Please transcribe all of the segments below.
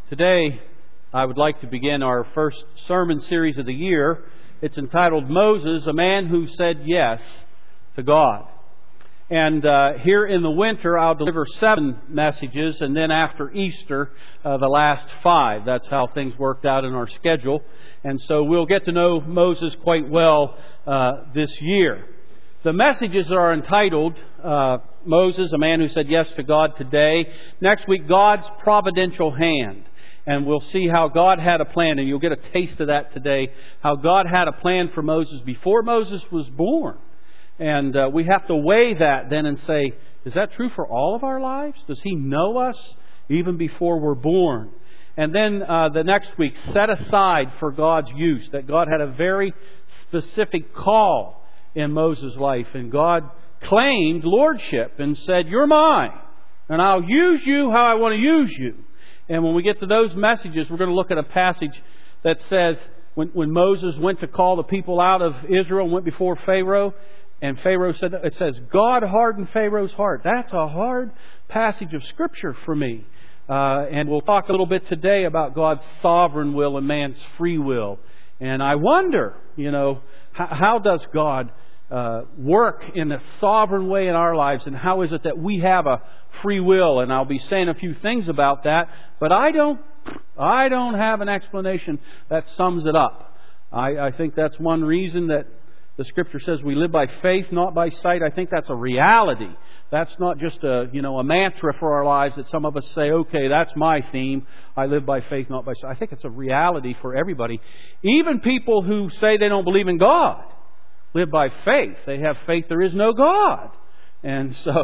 Today, I would like to begin our first sermon series of the year. It's entitled, Moses, a Man Who Said Yes to God. And here in the winter, I'll deliver 7 messages, and then after Easter, the last 5. That's how things worked out in our schedule. And so we'll get to know Moses quite well this year. The messages are entitled, Moses, a Man Who Said Yes to God today. Next week, God's Providential Hand. And we'll see how God had a plan, and you'll get a taste of that today, how God had a plan for Moses before Moses was born. And we have to weigh that then and say, is that true for all of our lives? Does He know us even before we're born? And then the next week, set aside for God's use, that God had a very specific call in Moses' life. And God claimed lordship and said, you're mine, and I'll use you how I want to use you. And when we get to those messages, we're going to look at a passage that says, when Moses went to call the people out of Israel and went before Pharaoh, and Pharaoh said, it says, God hardened Pharaoh's heart. That's a hard passage of Scripture for me. And we'll talk a little bit today about God's sovereign will and man's free will. And I wonder, how does God work in a sovereign way in our lives, and how is it that we have a free will? And I'll be saying a few things about that, but I don't have an explanation that sums it up. I think that's one reason that the Scripture says we live by faith, not by sight. I think that's a reality. That's not just a mantra for our lives that some of us say, okay, that's my theme. I live by faith, not by sight. I think it's a reality for everybody. Even people who say they don't believe in God live by faith. They have faith there is no God. And so,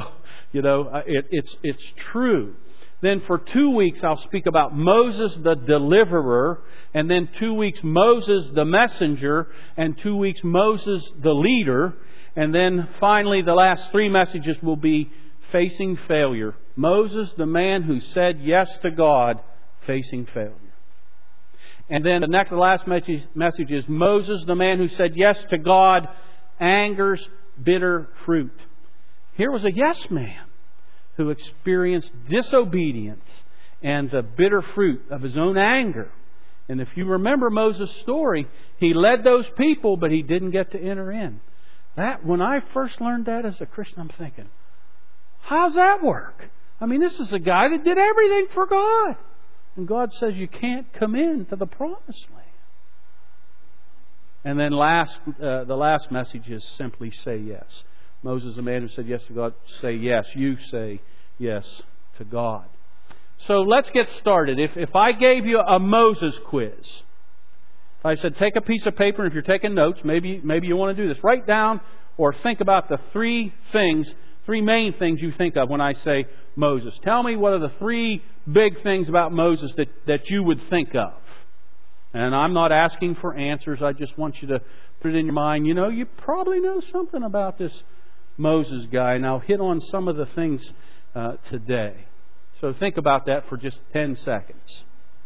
it's true. Then for 2 weeks I'll speak about Moses the deliverer, and then 2 weeks Moses the messenger, and 2 weeks Moses the leader. And then finally the last 3 messages will be facing failure. Moses, the man who said yes to God, facing failure. And then the last message is Moses, the man who said yes to God, angers bitter fruit. Here was a yes man who experienced disobedience and the bitter fruit of his own anger. And if you remember Moses' story, he led those people, but he didn't get to enter in. When I first learned that as a Christian, I'm thinking, how's that work? This is a guy that did everything for God. And God says you can't come in to the promised land. And then the last message is simply say yes. Moses, the man who said yes to God, say yes. You say yes to God. So let's get started. If I gave you a Moses quiz, if I said take a piece of paper, and if you're taking notes, maybe you want to do this. Write down or think about the 3 main things you think of when I say Moses. Tell me what are the 3 big things about Moses that you would think of. And I'm not asking for answers. I just want you to put it in your mind. You probably know something about this Moses guy. And I'll hit on some of the things today. So think about that for just 10 seconds.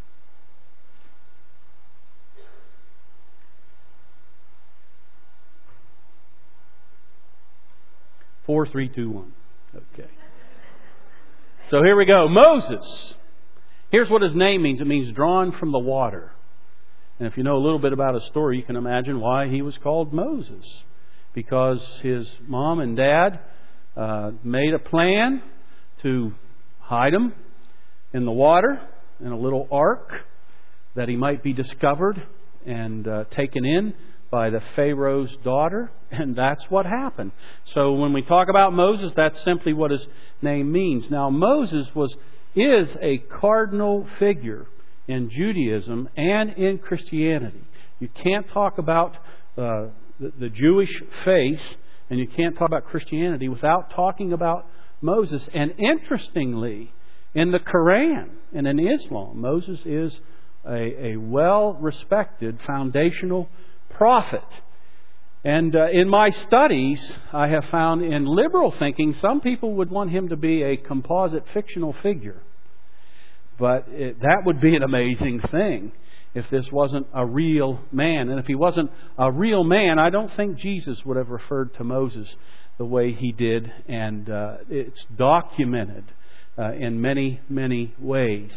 Four, 3, 2, 1. Okay. So here we go. Moses. Here's what his name means. It means drawn from the water. And if you know a little bit about his story, you can imagine why he was called Moses. Because his mom and dad made a plan to hide him in the water in a little ark, that he might be discovered and taken in by the Pharaoh's daughter. And that's what happened. So when we talk about Moses, that's simply what his name means. Now, Moses is a cardinal figure in Judaism and in Christianity. You can't talk about the Jewish faith, and you can't talk about Christianity without talking about Moses. And interestingly, in the Quran and in Islam, Moses is a well-respected foundational prophet. And in my studies, I have found in liberal thinking, some people would want him to be a composite fictional figure. But that would be an amazing thing if this wasn't a real man. And if he wasn't a real man, I don't think Jesus would have referred to Moses the way he did. And it's documented in many, many ways.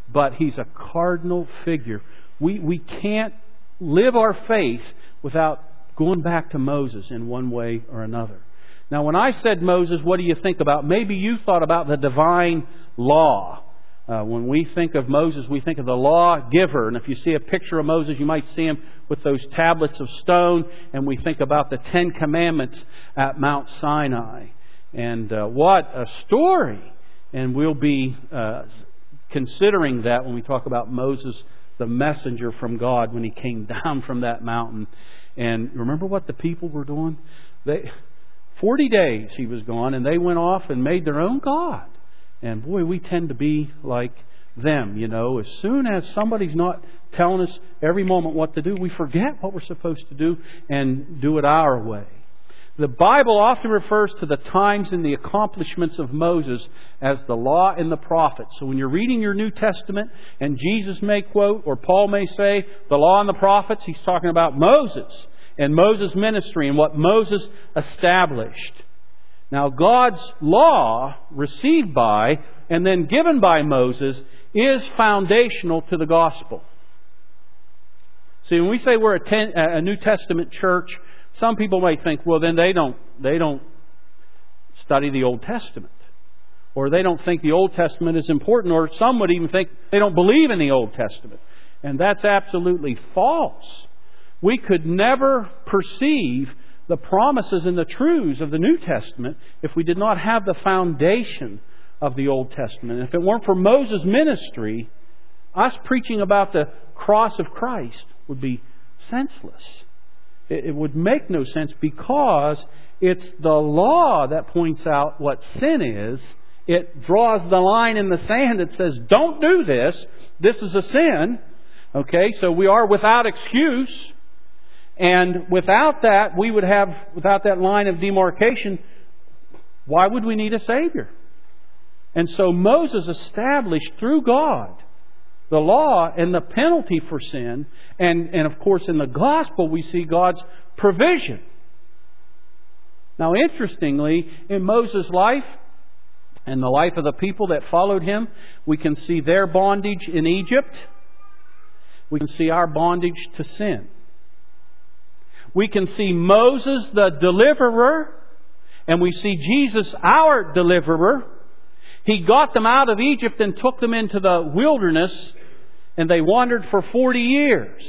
but he's a cardinal figure. We can't live our faith without going back to Moses in one way or another. Now, when I said Moses, what do you think about? Maybe you thought about the divine law. When we think of Moses, we think of the lawgiver. And if you see a picture of Moses, you might see him with those tablets of stone. And we think about the Ten Commandments at Mount Sinai. And what a story! And we'll be considering that when we talk about Moses, the messenger from God, when he came down from that mountain. And remember what the people were doing? 40 days he was gone, and they went off and made their own God. And boy, we tend to be like them, you know. As soon as somebody's not telling us every moment what to do, we forget what we're supposed to do and do it our way. The Bible often refers to the times and the accomplishments of Moses as the law and the prophets. So when you're reading your New Testament and Jesus may quote, or Paul may say, the law and the prophets, he's talking about Moses and Moses' ministry and what Moses established. Now, God's law, received by and then given by Moses, is foundational to the gospel. See, when we say we're a New Testament church, some people might think, well, then they don't study the Old Testament. Or they don't think the Old Testament is important. Or some would even think they don't believe in the Old Testament. And that's absolutely false. We could never perceive the promises and the truths of the New Testament if we did not have the foundation of the Old Testament. And if it weren't for Moses' ministry, us preaching about the cross of Christ would be senseless. It would make no sense because it's the law that points out what sin is. It draws the line in the sand that says, don't do this. This is a sin. Okay, so we are without excuse. And without that, without that line of demarcation, why would we need a Savior? And so Moses established through God the law and the penalty for sin. And of course, in the gospel, we see God's provision. Now, interestingly, in Moses' life and the life of the people that followed him, we can see their bondage in Egypt. We can see our bondage to sin. We can see Moses, the deliverer, and we see Jesus, our deliverer. He got them out of Egypt and took them into the wilderness, and they wandered for 40 years.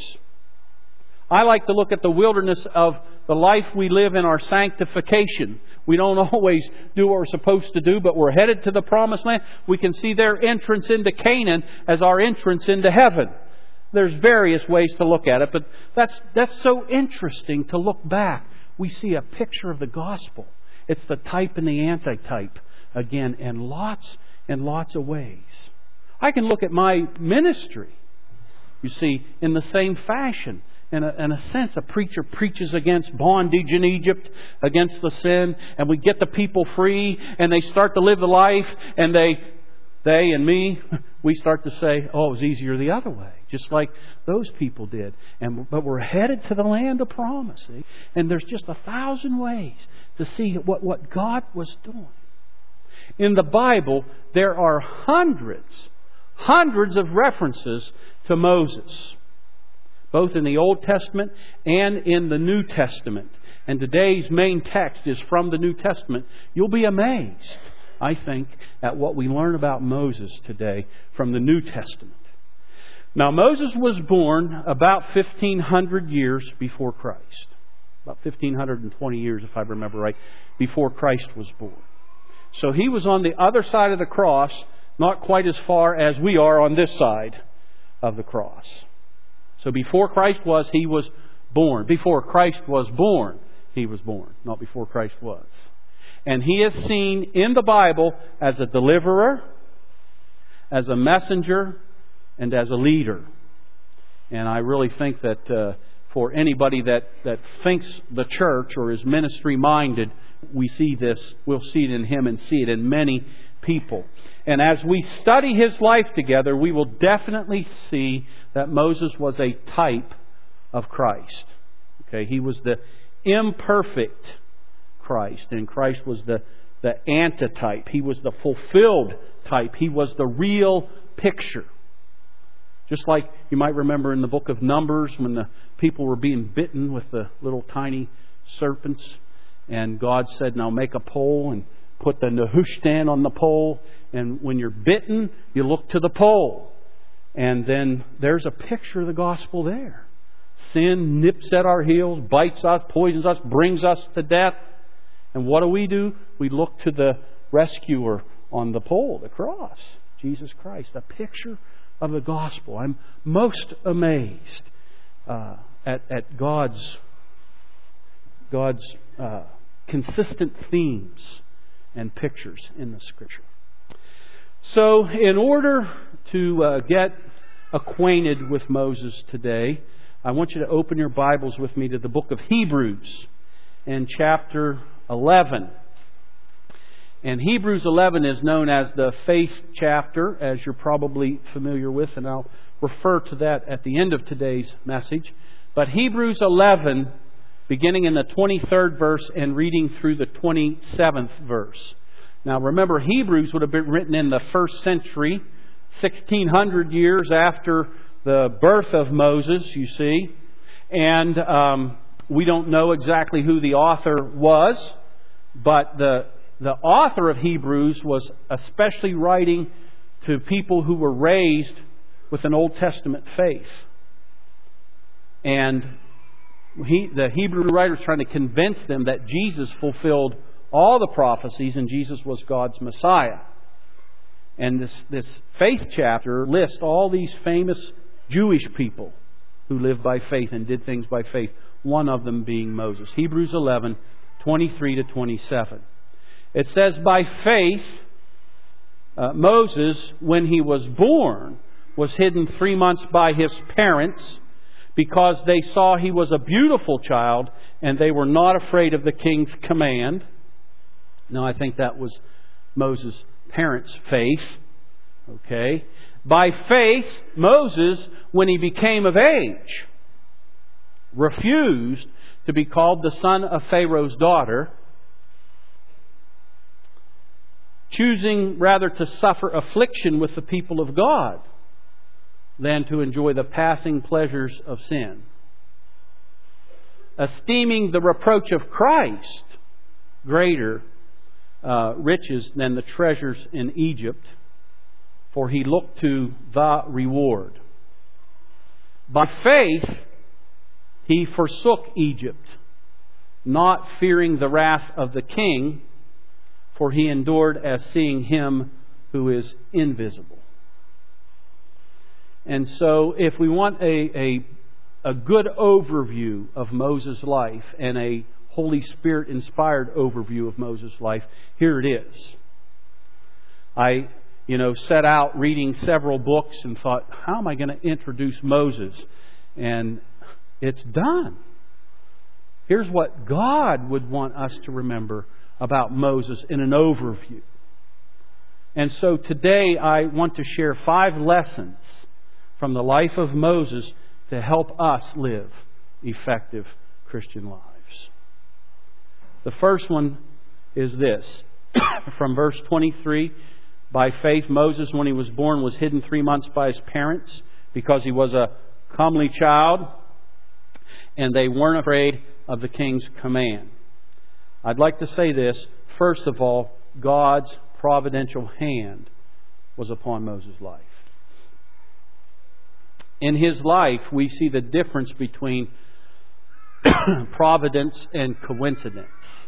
I like to look at the wilderness of the life we live in our sanctification. We don't always do what we're supposed to do, but we're headed to the promised land. We can see their entrance into Canaan as our entrance into heaven. There's various ways to look at it, but that's so interesting to look back. We see a picture of the gospel. It's the type and the antitype again in lots and lots of ways. I can look at my ministry, you see, in the same fashion. In a sense, a preacher preaches against bondage in Egypt, against the sin, and we get the people free, and they start to live the life, and they and me, we start to say, oh, it was easier the other way, just like those people did. But we're headed to the land of promise. See? And there's just 1,000 ways to see what God was doing. In the Bible, there are hundreds of references to Moses, both in the Old Testament and in the New Testament. And today's main text is from the New Testament. You'll be amazed, I think, at what we learn about Moses today from the New Testament. Now, Moses was born about 1,500 years before Christ. About 1,520 years, if I remember right, before Christ was born. So he was on the other side of the cross, not quite as far as we are on this side of the cross. So before Christ was, he was born. Before Christ was born, he was born. Not before Christ was. And he is seen in the Bible as a deliverer, as a messenger, and as a leader. And I really think that for anybody that thinks the church or is ministry-minded, we see this, we'll see it in him and see it in many people. And as we study his life together, we will definitely see that Moses was a type of Christ. Okay, he was the imperfect Christ, and Christ was the antitype. He was the fulfilled type. He was the real picture. Just like you might remember in the book of Numbers when the people were being bitten with the little tiny serpents. And God said, now make a pole and put the Nehushtan on the pole. And when you're bitten, you look to the pole. And then there's a picture of the gospel there. Sin nips at our heels, bites us, poisons us, brings us to death. And what do? We look to the rescuer on the pole, the cross, Jesus Christ, a picture of the gospel. I'm most amazed at God's consistent themes and pictures in the Scripture. So, in order to get acquainted with Moses today, I want you to open your Bibles with me to the book of Hebrews and chapter 11. And Hebrews 11 is known as the faith chapter, as you're probably familiar with, and I'll refer to that at the end of today's message. But Hebrews 11, beginning in the 23rd verse and reading through the 27th verse. Now remember, Hebrews would have been written in the first century, 1600 years after the birth of Moses, you see. And we don't know exactly who the author was, but the author of Hebrews was especially writing to people who were raised with an Old Testament faith. And the Hebrew writer is trying to convince them that Jesus fulfilled all the prophecies and Jesus was God's Messiah. And this faith chapter lists all these famous Jewish people who lived by faith and did things by faith, one of them being Moses. Hebrews 11, 23 to 27. It says, by faith, Moses, when he was born, was hidden 3 months by his parents because they saw he was a beautiful child and they were not afraid of the king's command. Now, I think that was Moses' parents' faith. Okay. By faith, Moses, when he became of age, refused to be called the son of Pharaoh's daughter, choosing rather to suffer affliction with the people of God than to enjoy the passing pleasures of sin. Esteeming the reproach of Christ greater riches than the treasures in Egypt, for he looked to the reward. By faith, he forsook Egypt, not fearing the wrath of the king, for he endured as seeing him who is invisible. And so, if we want a good overview of Moses' life and a Holy Spirit-inspired overview of Moses' life, here it is. I, set out reading several books and thought, how am I going to introduce Moses? And it's done. Here's what God would want us to remember about Moses in an overview. And so today I want to share 5 lessons from the life of Moses to help us live effective Christian lives. The first one is this. From verse 23, by faith Moses, when he was born, was hidden 3 months by his parents because he was a comely child and they weren't afraid of the king's command. I'd like to say this. First of all, God's providential hand was upon Moses' life. In his life, we see the difference between providence and coincidence.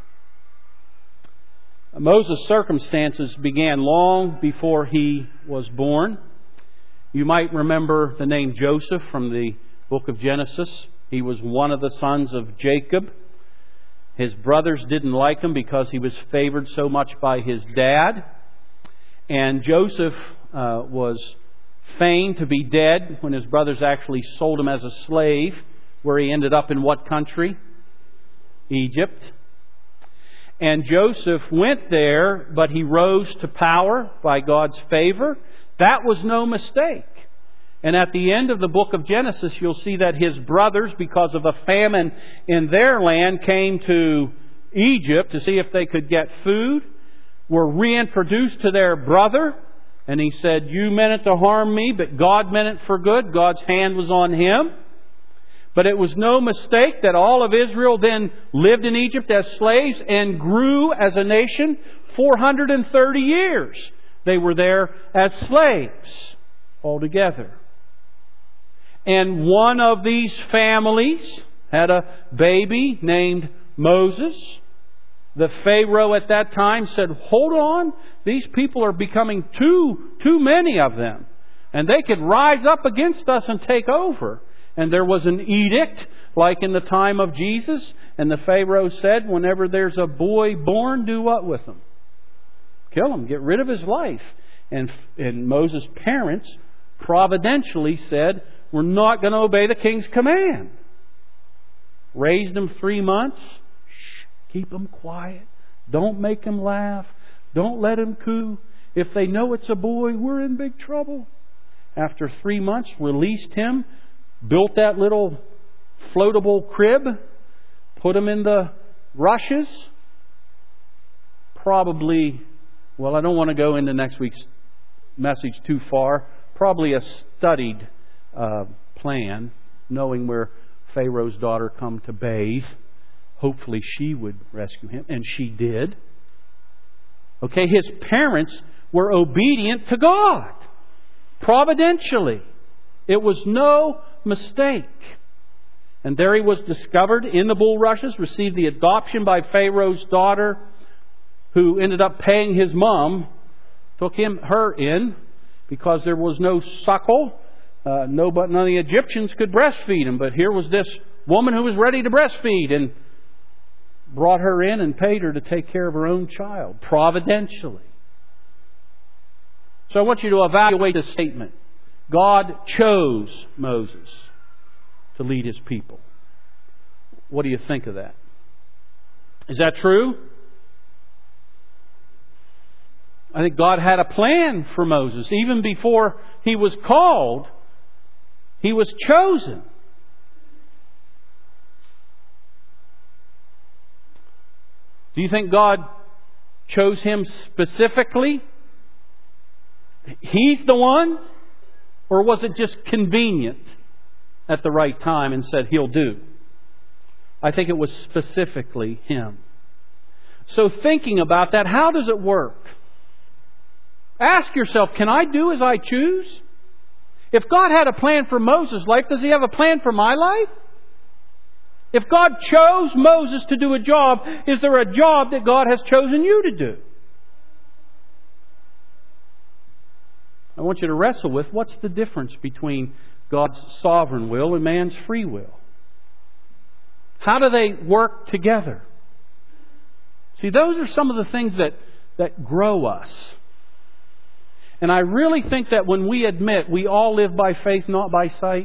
Moses' circumstances began long before he was born. You might remember the name Joseph from the book of Genesis. He was one of the sons of Jacob. His brothers didn't like him because he was favored so much by his dad. And Joseph was feigned to be dead when his brothers actually sold him as a slave, where he ended up in what country? Egypt. And Joseph went there, but he rose to power by God's favor. That was no mistake. And at the end of the book of Genesis, you'll see that his brothers, because of a famine in their land, came to Egypt to see if they could get food, were reintroduced to their brother, And he said, you meant it to harm me, but God meant it for good. God's hand was on him. But it was no mistake that all of Israel then lived in Egypt as slaves and grew as a nation. 430 years they were there as slaves altogether. And one of these families had a baby named Moses. The Pharaoh at that time said, hold on, these people are becoming too many of them. And they could rise up against us and take over. And there was an edict, like in the time of Jesus. And the Pharaoh said, whenever there's a boy born, do what with him? Kill him, get rid of his life. And Moses' parents providentially said, we're not going to obey the king's command. Raised him 3 months. Keep him quiet. Don't make him laugh. Don't let him coo. If they know it's a boy, we're in big trouble. After 3 months, released him. Built that little floatable crib. Put him in the rushes. Probably, well, I don't want to go into next week's message too far. Probably a studied plan, knowing where Pharaoh's daughter come to bathe. Hopefully she would rescue him. And she did. Okay, his parents were obedient to God. Providentially. It was no mistake. And there he was discovered in the bulrushes, received the adoption by Pharaoh's daughter, who ended up paying his mom, took her in, because there was no suckle. None of the Egyptians could breastfeed him. But here was this woman who was ready to breastfeed, and brought her in and paid her to take care of her own child, providentially. So I want you to evaluate this statement. God chose Moses to lead His people. What do you think of that? Is that true? I think God had a plan for Moses. Even before he was called, he was chosen. Do you think God chose him specifically? He's the one? Or was it just convenient at the right time and said, he'll do? I think it was specifically him. So thinking about that, how does it work? Ask yourself, can I do as I choose? If God had a plan for Moses' life, does He have a plan for my life? If God chose Moses to do a job, is there a job that God has chosen you to do? I want you to wrestle with what's the difference between God's sovereign will and man's free will. How do they work together? See, those are some of the things that grow us. And I really think that when we admit we all live by faith, not by sight,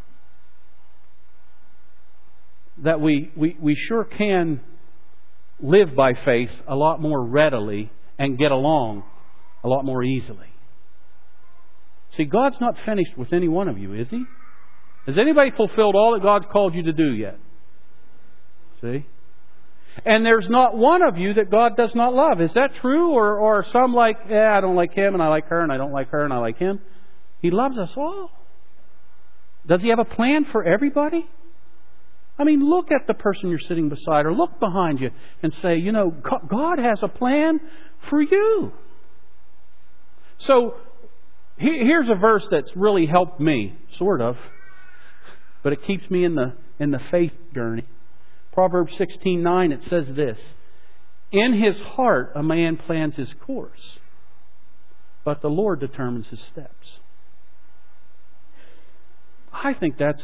that we sure can live by faith a lot more readily and get along a lot more easily. See, God's not finished with any one of you, is He? Has anybody fulfilled all that God's called you to do yet? See? And there's not one of you that God does not love. Is that true? Or are some like, I don't like him and I like her, and I don't like her and I like him? He loves us all. Does He have a plan for everybody? I mean, look at the person you're sitting beside, or look behind you and say, you know, God has a plan for you. So, here's a verse that's really helped me, sort of, but it keeps me in the faith journey. Proverbs 16:9, it says this: in his heart a man plans his course, but the Lord determines his steps. I think that's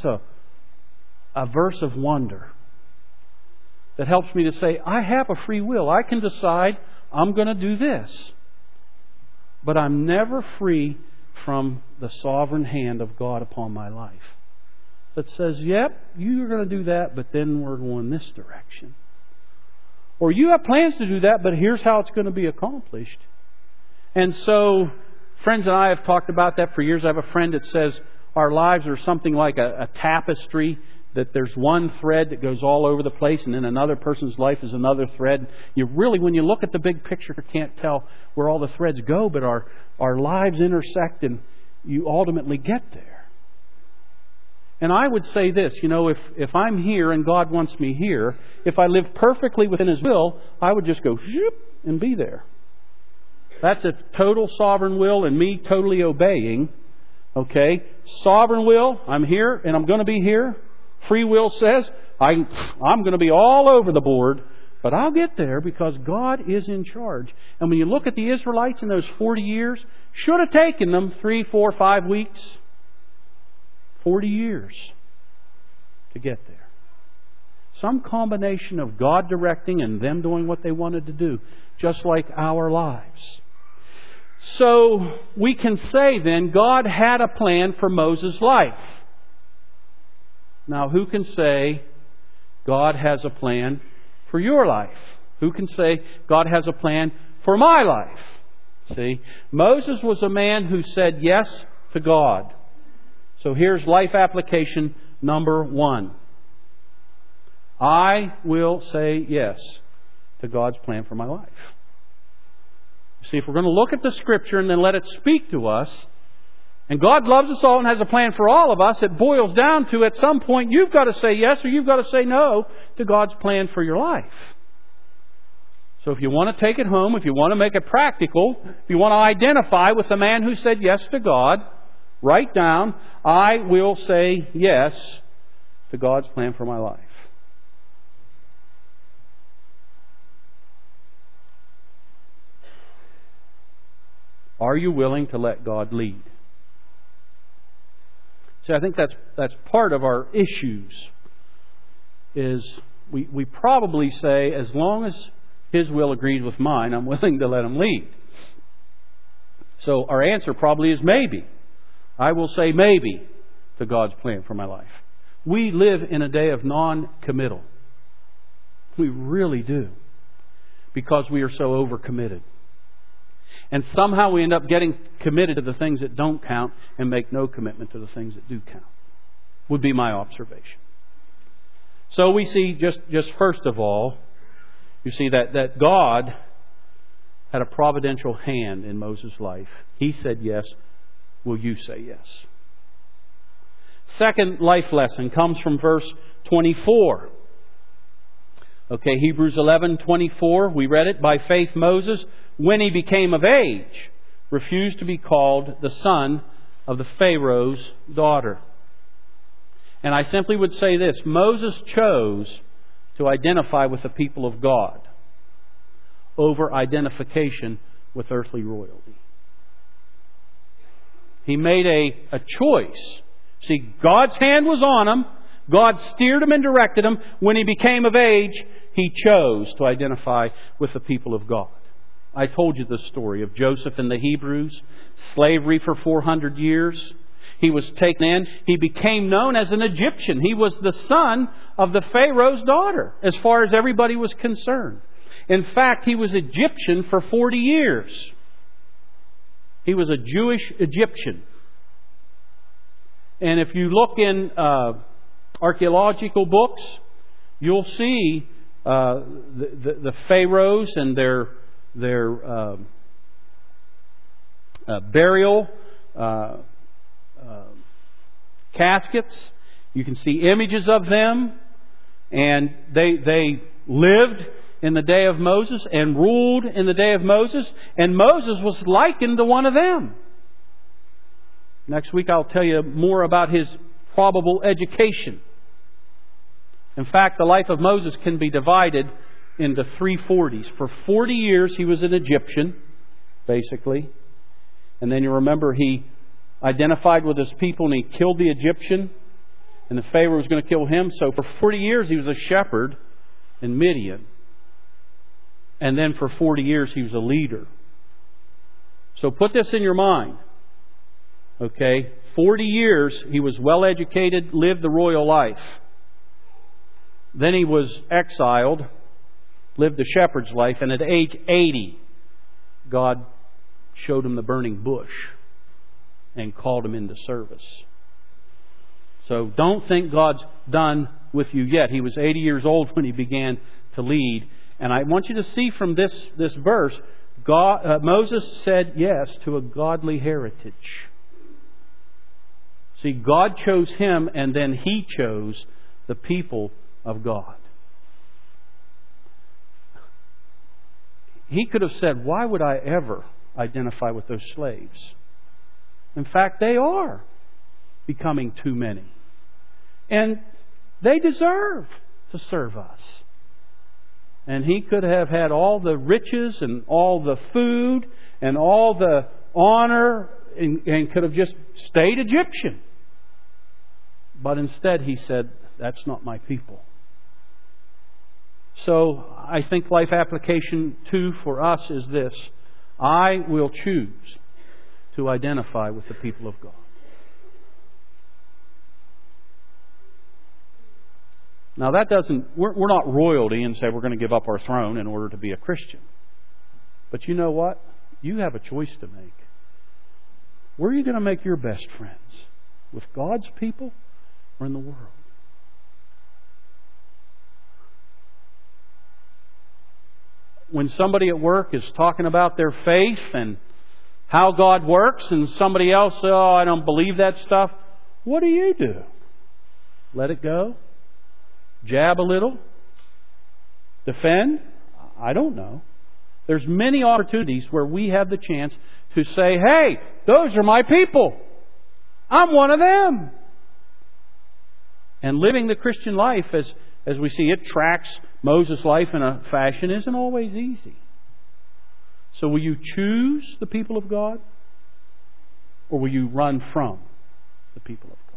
a verse of wonder that helps me to say, I have a free will. I can decide I'm going to do this. But I'm never free from the sovereign hand of God upon my life that says, yep, you're going to do that, but then we're going this direction. Or you have plans to do that, but here's how it's going to be accomplished. And so, friends and I have talked about that for years. I have a friend that says our lives are something like a tapestry that there's one thread that goes all over the place, and then another person's life is another thread. You really, when you look at the big picture, can't tell where all the threads go, but our lives intersect and you ultimately get there. And I would say this, if I'm here and God wants me here, if I live perfectly within His will, I would just go zoop and be there. That's a total sovereign will and me totally obeying. Okay? Sovereign will, I'm here and I'm going to be here. Free will says, I'm going to be all over the board, but I'll get there because God is in charge. And when you look at the Israelites in those 40 years, should have taken them 3, 4, 5 weeks. 40 years to get there. Some combination of God directing and them doing what they wanted to do, just like our lives. So we can say then God had a plan for Moses' life. Now who can say God has a plan for your life? Who can say God has a plan for my life? See, Moses was a man who said yes to God. So here's life application number 1. I will say yes to God's plan for my life. See, if we're going to look at the Scripture and then let it speak to us, and God loves us all and has a plan for all of us, it boils down to at some point you've got to say yes or you've got to say no to God's plan for your life. So if you want to take it home, if you want to make it practical, if you want to identify with the man who said yes to God, write down, I will say yes to God's plan for my life. Are you willing to let God lead? See, I think that's part of our issues. Is we probably say, as long as His will agrees with mine, I'm willing to let Him lead. So our answer probably is maybe. I will say maybe to God's plan for my life. We live in a day of non-committal. We really do. Because we are so overcommitted. And somehow we end up getting committed to the things that don't count and make no commitment to the things that do count. Would be my observation. So we see just first of all, you see that God had a providential hand in Moses' life. He said yes. Will you say yes? Second life lesson comes from verse 24. Okay, Hebrews 11:24. We read it. By faith Moses, when he became of age, refused to be called the son of the Pharaoh's daughter. And I simply would say this. Moses chose to identify with the people of God over identification with earthly royalty. He made a choice. See, God's hand was on him. God steered him and directed him. When he became of age, he chose to identify with the people of God. I told you the story of Joseph and the Hebrews. Slavery for 400 years. He was taken in. He became known as an Egyptian. He was the son of the Pharaoh's daughter, as far as everybody was concerned. In fact, he was Egyptian for 40 years. He was a Jewish Egyptian. And if you look in archaeological books, you'll see the pharaohs and their burial caskets. You can see images of them, and they lived in the day of Moses and ruled in the day of Moses, and Moses was likened to one of them. Next week I'll tell you more about his probable education. In fact, the life of Moses can be divided into 3 40s. For 40 years he was an Egyptian, basically. And then you remember he identified with his people and he killed the Egyptian. And the Pharaoh was going to kill him. So for 40 years he was a shepherd in Midian. And then for 40 years he was a leader. So put this in your mind. Okay, 40 years he was well educated, lived the royal life. Then he was exiled, lived the shepherd's life, and at age 80, God showed him the burning bush and called him into service. So don't think God's done with you yet. He was 80 years old when He began to lead. And I want you to see from this verse, Moses said yes to a godly heritage. See, God chose him, and then He chose the people of God. He could have said, why would I ever identify with those slaves? In fact, they are becoming too many. And they deserve to serve us. And He could have had all the riches and all the food and all the honor and could have just stayed Egyptian. But instead He said, that's not my people. So I think life application 2 for us is this. I will choose to identify with the people of God. Now that doesn't, we're not royalty and say we're going to give up our throne in order to be a Christian. But you know what? You have a choice to make. Where are you going to make your best friends? With God's people or in the world? When somebody at work is talking about their faith and how God works and somebody else says, oh, I don't believe that stuff, what do? Let it go? Jab a little? Defend? I don't know. There's many opportunities where we have the chance to say, hey, those are my people. I'm one of them. And living the Christian life as we see it tracks Moses' life in a fashion isn't always easy. So will you choose the people of God? Or will you run from the people of God?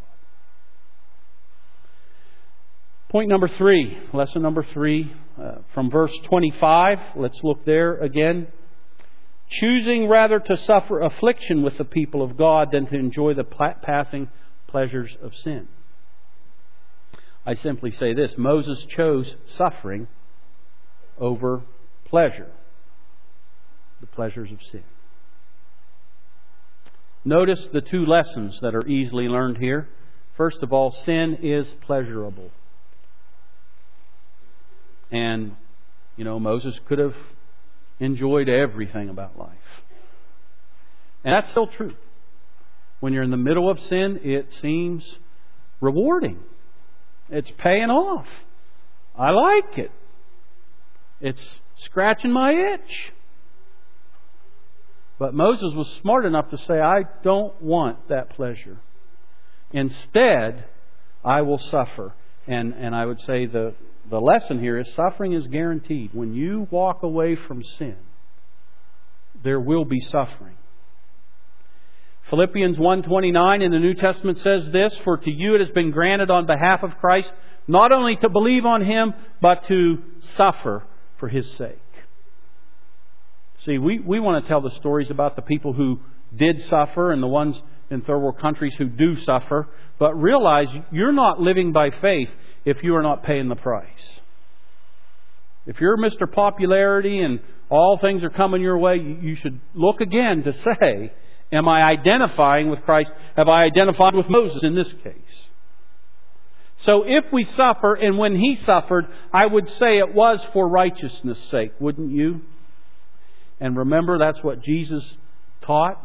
Point number 3, lesson number 3, from verse 25. Let's look there again. Choosing rather to suffer affliction with the people of God than to enjoy the passing pleasures of sin. I simply say this. Moses chose suffering over pleasure. The pleasures of sin. Notice the 2 lessons that are easily learned here. First of all, sin is pleasurable. And, Moses could have enjoyed everything about life. And that's still true. When you're in the middle of sin, it seems rewarding. It's paying off. I like it. It's scratching my itch. But Moses was smart enough to say, I don't want that pleasure. Instead, I will suffer. And I would say the lesson here is suffering is guaranteed. When you walk away from sin, there will be suffering. Philippians 1:29 in the New Testament says this, for to you it has been granted on behalf of Christ not only to believe on Him, but to suffer for His sake. See, we want to tell the stories about the people who did suffer and the ones in third world countries who do suffer, but realize you're not living by faith if you are not paying the price. If you're Mr. Popularity and all things are coming your way, you should look again to say, am I identifying with Christ? Have I identified with Moses in this case? So if we suffer, and when He suffered, I would say it was for righteousness' sake, wouldn't you? And remember, that's what Jesus taught.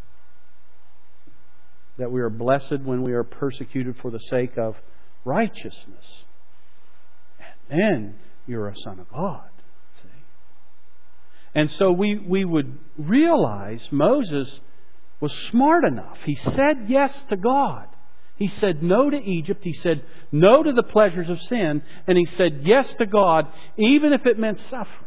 That we are blessed when we are persecuted for the sake of righteousness. And then you're a son of God. See? And so we would realize Moses was smart enough. He said yes to God. He said no to Egypt. He said no to the pleasures of sin. And he said yes to God, even if it meant suffering.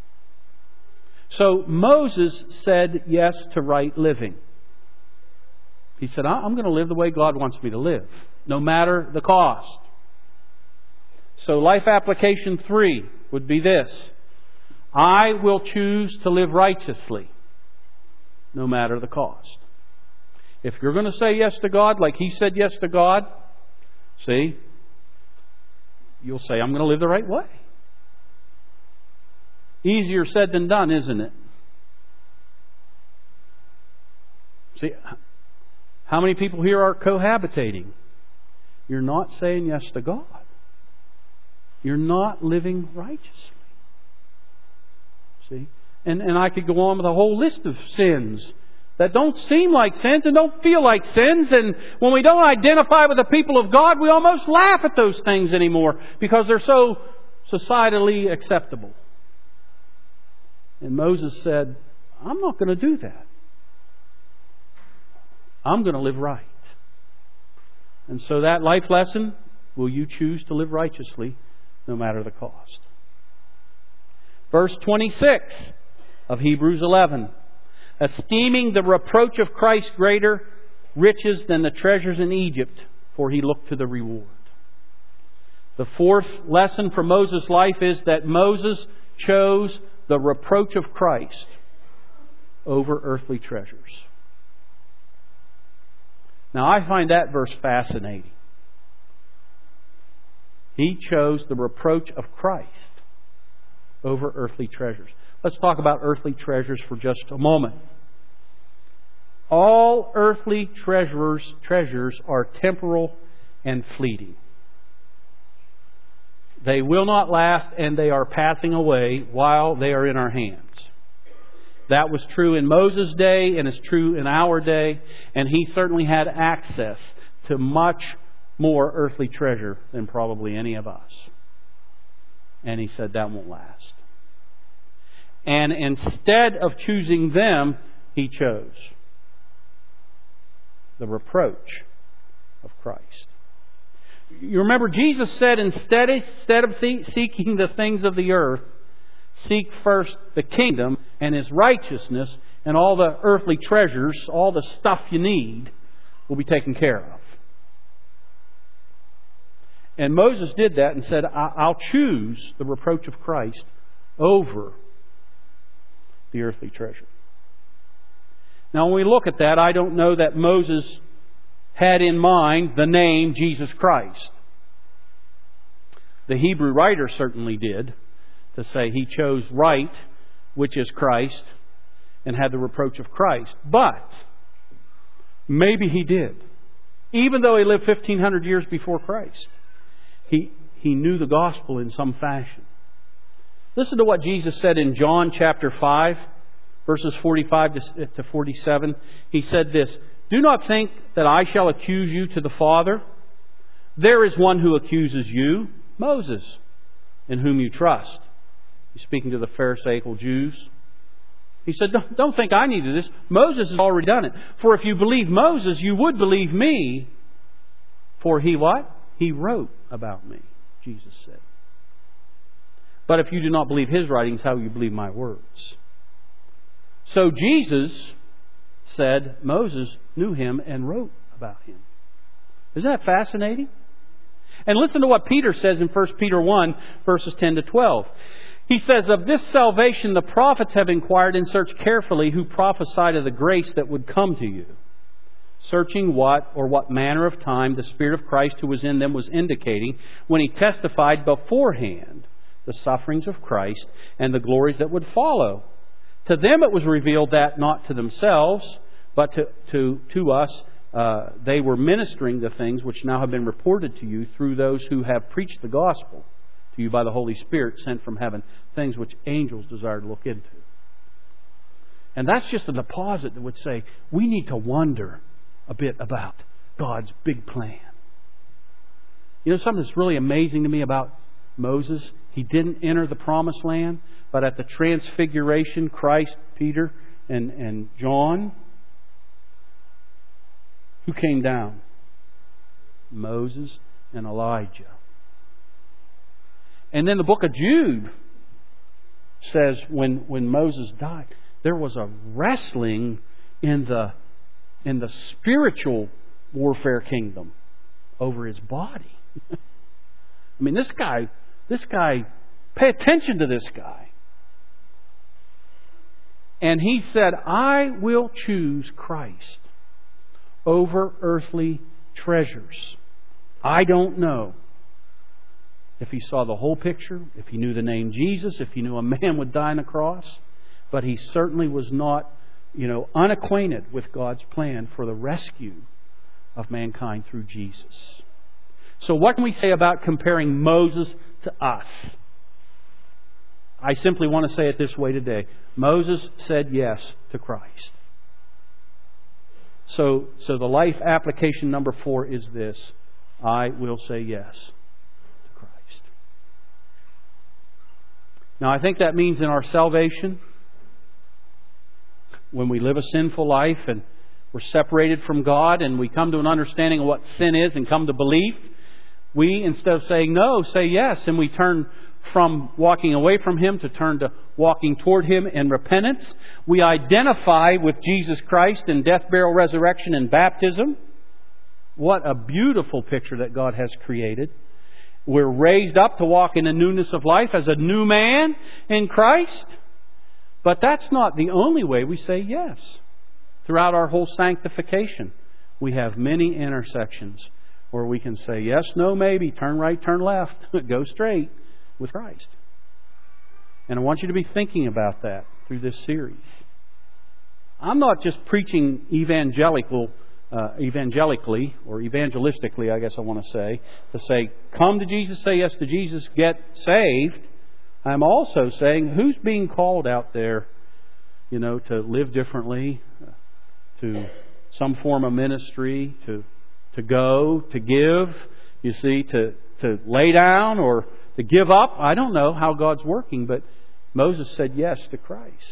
So Moses said yes to right living. He said, I'm going to live the way God wants me to live, no matter the cost. So life application 3 would be this. I will choose to live righteously, no matter the cost. If you're going to say yes to God, like he said yes to God, see, you'll say, I'm going to live the right way. Easier said than done, isn't it? See, how many people here are cohabitating? you're not saying yes to God. You're not living righteously. See? And I could go on with a whole list of sins that don't seem like sins and don't feel like sins. And when we don't identify with the people of God, we almost laugh at those things anymore because they're so societally acceptable. And Moses said, I'm not going to do that. I'm going to live right. And so that life lesson, will you choose to live righteously no matter the cost? Verse 26 of Hebrews 11. Esteeming the reproach of Christ greater riches than the treasures in Egypt, for he looked to the reward. The fourth lesson from Moses' life is that Moses chose the reproach of Christ over earthly treasures. Now I find that verse fascinating. He chose the reproach of Christ over earthly treasures. Let's talk about earthly treasures for just a moment. All earthly treasures are temporal and fleeting. They will not last, and they are passing away while they are in our hands. That was true in Moses' day and is true in our day, and he certainly had access to much more earthly treasure than probably any of us. And he said that won't last. And instead of choosing them, he chose the reproach of Christ. You remember Jesus said, instead of seeking the things of the earth, seek first the kingdom and His righteousness, and all the earthly treasures, all the stuff you need, will be taken care of. And Moses did that and said, I'll choose the reproach of Christ over the earthly treasure. Now, when we look at that, I don't know that Moses had in mind the name Jesus Christ. The Hebrew writer certainly did, to say he chose right, which is Christ, and had the reproach of Christ. But maybe he did. Even though he lived 1,500 years before Christ, he knew the gospel in some fashion. Listen to what Jesus said in John chapter 5, verses 45 to 47. He said this, "Do not think that I shall accuse you to the Father. There is one who accuses you, Moses, in whom you trust." He's speaking to the Pharisaical Jews. He said, don't think I need to do this. Moses has already done it. For if you believe Moses, you would believe me. For he what? He wrote about me, Jesus said. But if you do not believe his writings, how will you believe my words? So Jesus said Moses knew him and wrote about him. Isn't that fascinating? And listen to what Peter says in 1 Peter 1, verses 10 to 12. He says, "Of this salvation the prophets have inquired and searched carefully, who prophesied of the grace that would come to you, searching what manner of time the Spirit of Christ who was in them was indicating when He testified beforehand the sufferings of Christ and the glories that would follow. To them it was revealed that not to themselves, but to us, they were ministering the things which now have been reported to you through those who have preached the gospel to you by the Holy Spirit sent from heaven, things which angels desire to look into." And that's just a deposit that would say we need to wonder a bit about God's big plan. You know, something that's really amazing to me about Moses, he didn't enter the promised land, but at the transfiguration, Christ, Peter, and John, who came down? Moses and Elijah. And then the book of Jude says when Moses died, there was a wrestling in the spiritual warfare kingdom over his body. I mean, this guy, pay attention to this guy. And he said, "I will choose Christ over earthly treasures." I don't know if he saw the whole picture, if he knew the name Jesus, if he knew a man would die on a cross, but he certainly was not, unacquainted with God's plan for the rescue of mankind through Jesus. So what can we say about comparing Moses to us? I simply want to say it this way today. Moses said yes to Christ. So the life application number 4 is this. I will say yes to Christ. Now I think that means in our salvation, when we live a sinful life and we're separated from God and we come to an understanding of what sin is and come to belief, we, instead of saying no, say yes, and we turn from walking away from Him to turn to walking toward Him in repentance. We identify with Jesus Christ in death, burial, resurrection, and baptism. What a beautiful picture that God has created. We're raised up to walk in the newness of life as a new man in Christ. But that's not the only way we say yes. Throughout our whole sanctification, we have many intersections where we can say yes, no, maybe, turn right, turn left, go straight with Christ. And I want you to be thinking about that through this series. I'm not just preaching evangelically, or evangelistically, I guess I want to say, come to Jesus, say yes to Jesus, get saved. I'm also saying, who's being called out there, to live differently, to some form of ministry, to go, to give, to lay down or to give up. I don't know how God's working, but Moses said yes to Christ.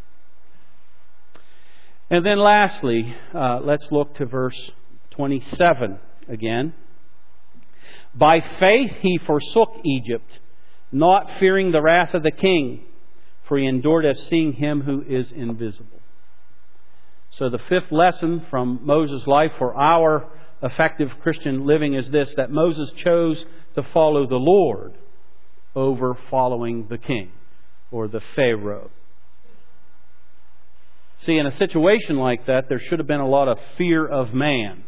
And then lastly, let's look to verse 27 again. By faith he forsook Egypt, not fearing the wrath of the king, for he endured as seeing Him who is invisible. So the fifth lesson from Moses' life for our effective Christian living is this, that Moses chose to follow the Lord over following the king or the Pharaoh. See, in a situation like that, there should have been a lot of fear of man.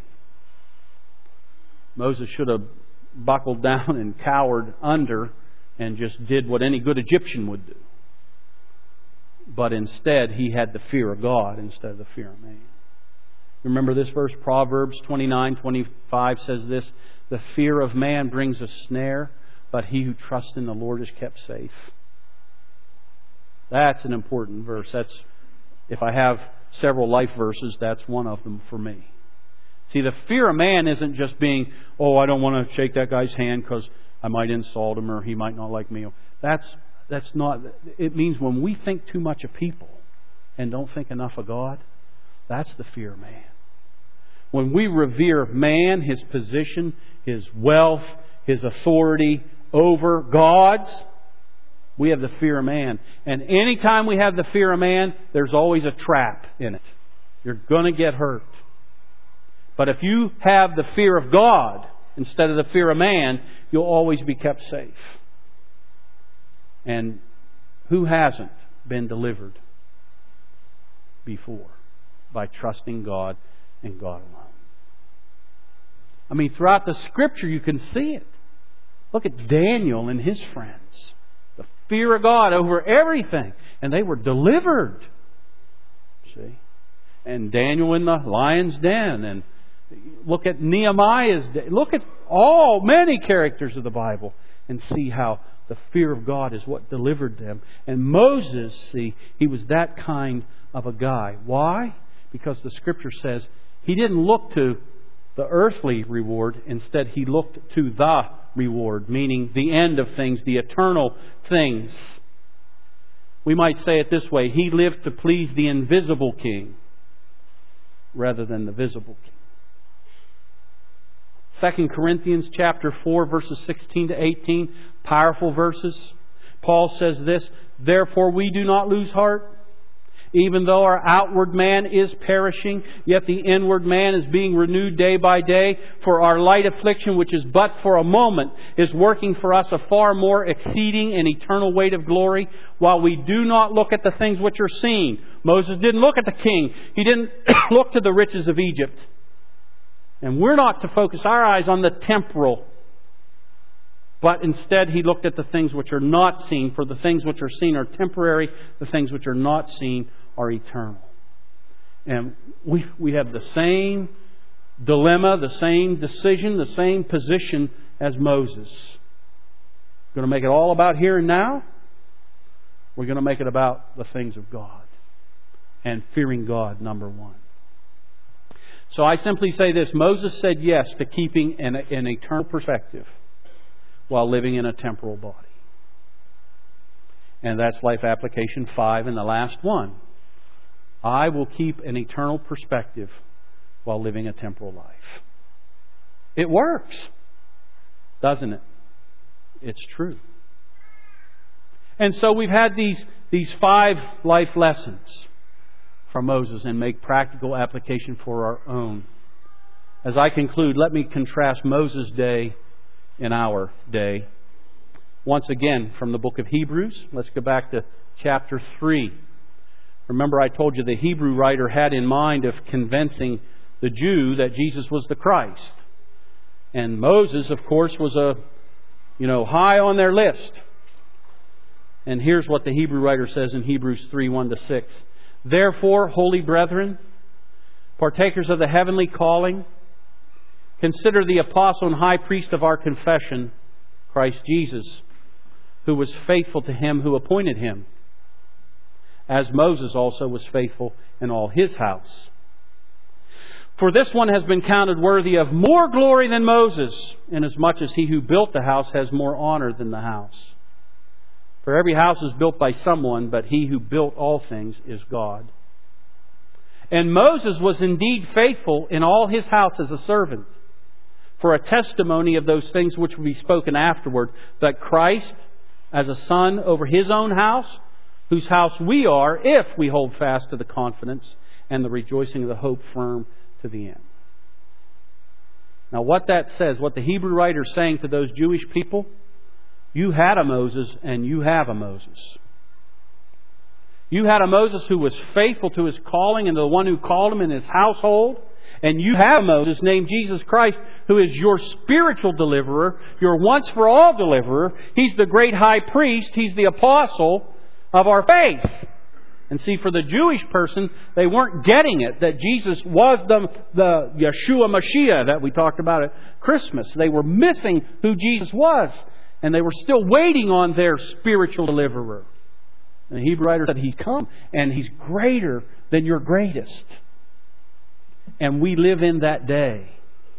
Moses should have buckled down and cowered under and just did what any good Egyptian would do. But instead, he had the fear of God instead of the fear of man. Remember this verse, Proverbs 29:25 says this, the fear of man brings a snare, but he who trusts in the Lord is kept safe. That's an important verse. If I have several life verses, that's one of them for me. See, the fear of man isn't just being, I don't want to shake that guy's hand because I might insult him or he might not like me. That's not. It means when we think too much of people and don't think enough of God, that's the fear of man. When we revere man, his position, his wealth, his authority over God's, we have the fear of man. And anytime we have the fear of man, there's always a trap in it. You're going to get hurt. But if you have the fear of God instead of the fear of man, you'll always be kept safe. And who hasn't been delivered before by trusting God and God alone? I mean, throughout the Scripture you can see it. Look at Daniel and his friends. The fear of God over everything. And they were delivered. See? And Daniel in the lion's den. And look at Nehemiah's day. Look at many characters of the Bible and see how the fear of God is what delivered them. And Moses, see, he was that kind of a guy. Why? Because the Scripture says he didn't look to the earthly reward. Instead, he looked to the reward, meaning the end of things, the eternal things. We might say it this way. He lived to please the invisible King rather than the visible King. 2 Corinthians chapter 4, verses 16 to 18, powerful verses. Paul says this, therefore we do not lose heart. Even though our outward man is perishing, yet the inward man is being renewed day by day. For our light affliction, which is but for a moment, is working for us a far more exceeding and eternal weight of glory, while we do not look at the things which are seen. Moses didn't look at the king. He didn't look to the riches of Egypt. And we're not to focus our eyes on the temporal. But instead he looked at the things which are not seen. For the things which are seen are temporary. The things which are not seen are eternal. And we have the same dilemma, the same decision, the same position as Moses. We're going to make it all about here and now. We're going to make it about the things of God and fearing God, number one. So I simply say this. Moses said yes to keeping an eternal perspective while living in a temporal body. And that's life application 5 and the last one. I will keep an eternal perspective while living a temporal life. It works, doesn't it? It's true. And so we've had these 5 life lessons from Moses and make practical application for our own. As I conclude, let me contrast Moses' day and our day. Once again, from the book of Hebrews, let's go back to chapter 3. Remember, I told you the Hebrew writer had in mind of convincing the Jew that Jesus was the Christ. And Moses, of course, was high on their list. And here's what the Hebrew writer says in Hebrews 3, 1-6. Therefore, holy brethren, partakers of the heavenly calling, consider the apostle and high priest of our confession, Christ Jesus, who was faithful to him who appointed him, as Moses also was faithful in all his house. For this one has been counted worthy of more glory than Moses, inasmuch as he who built the house has more honor than the house. For every house is built by someone, but he who built all things is God. And Moses was indeed faithful in all his house as a servant, for a testimony of those things which will be spoken afterward, that Christ, as a son over his own house, whose house we are, if we hold fast to the confidence and the rejoicing of the hope firm to the end. Now what that says, what the Hebrew writer is saying to those Jewish people, you had a Moses and you have a Moses. You had a Moses who was faithful to his calling and to the one who called him in his household. And you have a Moses named Jesus Christ, who is your spiritual deliverer, your once for all deliverer. He's the great high priest. He's the apostle of our faith. And see, for the Jewish person, they weren't getting it that Jesus was the Yeshua Mashiach that we talked about at Christmas. They were missing who Jesus was. And they were still waiting on their spiritual deliverer. And the Hebrew writer said, He's come and He's greater than your greatest. And we live in that day.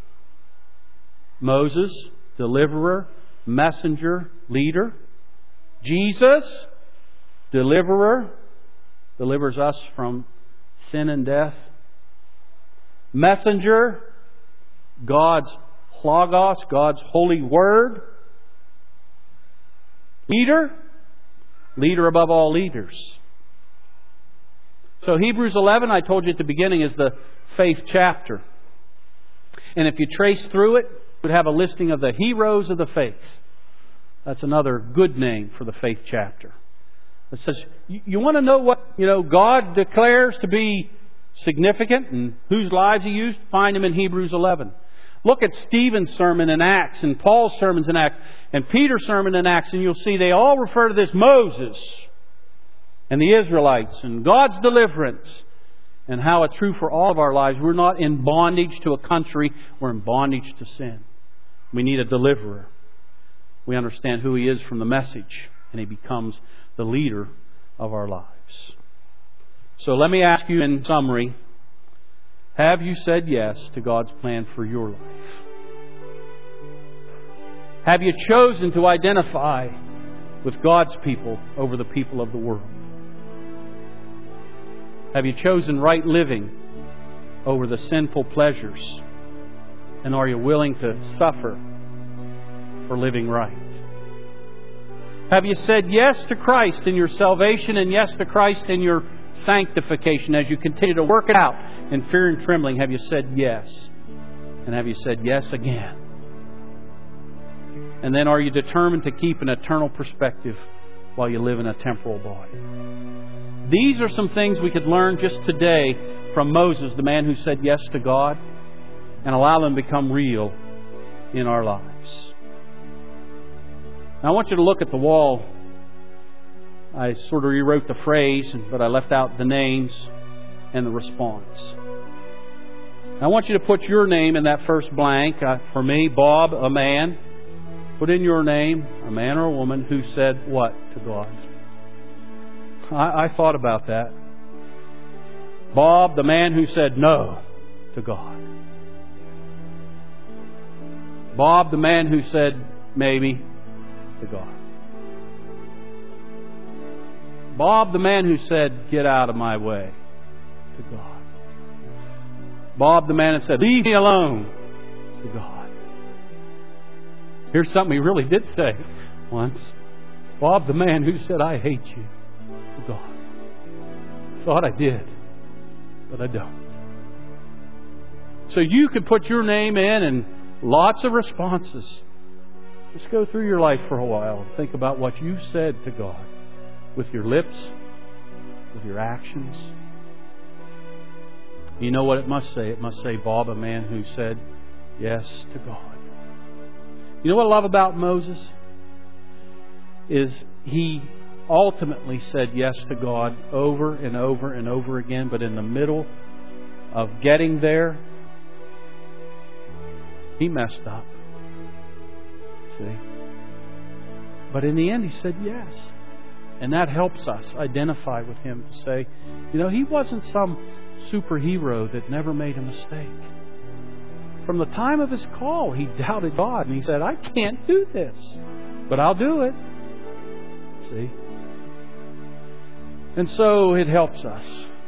Moses, deliverer, messenger, leader. Jesus, deliverer, delivers us from sin and death. Messenger, God's Logos, God's holy word. Leader above all leaders. So Hebrews 11, I told you at the beginning, is the faith chapter. And if you trace through it, it would have a listing of the heroes of the faith. That's another good name for the faith chapter. It says, you want to know what God declares to be significant and whose lives He used? Find them in Hebrews 11. Look at Stephen's sermon in Acts and Paul's sermons in Acts and Peter's sermon in Acts, and you'll see they all refer to this Moses and the Israelites and God's deliverance and how it's true for all of our lives. We're not in bondage to a country. We're in bondage to sin. We need a deliverer. We understand who He is from the message, and He becomes the leader of our lives. So let me ask you in summary, have you said yes to God's plan for your life? Have you chosen to identify with God's people over the people of the world? Have you chosen right living over the sinful pleasures? And are you willing to suffer for living right? Have you said yes to Christ in your salvation and yes to Christ in your sanctification as you continue to work it out in fear and trembling? Have you said yes? And have you said yes again? And then are you determined to keep an eternal perspective while you live in a temporal body? These are some things we could learn just today from Moses, the man who said yes to God, and allow them to become real in our lives. Now I want you to look at the wall. I sort of rewrote the phrase, but I left out the names and the response. I want you to put your name in that first blank. For me, Bob, a man. Put in your name, a man or a woman who said what to God? I thought about that. Bob, the man who said no to God. Bob, the man who said maybe to God. Bob, the man who said, get out of my way, to God. Bob, the man who said, leave me alone, to God. Here's something he really did say once. Bob, the man who said, I hate you, to God. Thought I did, but I don't. So you could put your name in and lots of responses. Just go through your life for a while and think about what you've said to God. With your lips, with your actions. You know what it must say? It must say, Bob, a man who said yes to God. You know what I love about Moses? Is he ultimately said yes to God over and over and over again, but in the middle of getting there, he messed up. See? But in the end, he said yes. And that helps us identify with him to say, you know, he wasn't some superhero that never made a mistake. From the time of his call, he doubted God. And he said, I can't do this, but I'll do it. See? And so it helps us.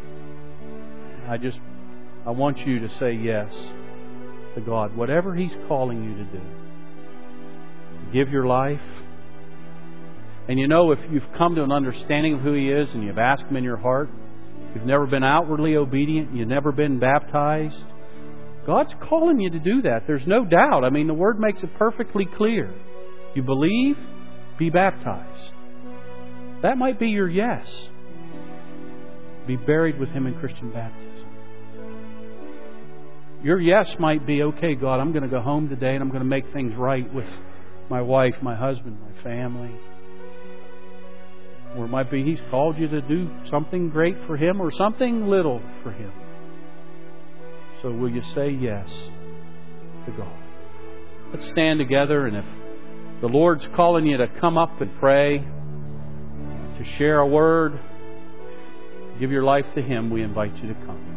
I want you to say yes to God. Whatever He's calling you to do. Give your life. And you know, if you've come to an understanding of who He is and you've asked Him in your heart, you've never been outwardly obedient, you've never been baptized, God's calling you to do that. There's no doubt. I mean, the Word makes it perfectly clear. You believe, be baptized. That might be your yes. Be buried with Him in Christian baptism. Your yes might be, okay, God, I'm going to go home today and I'm going to make things right with my wife, my husband, my family. Or it might be He's called you to do something great for Him or something little for Him. So will you say yes to God? Let's stand together, and if the Lord's calling you to come up and pray, to share a word, give your life to Him, we invite you to come.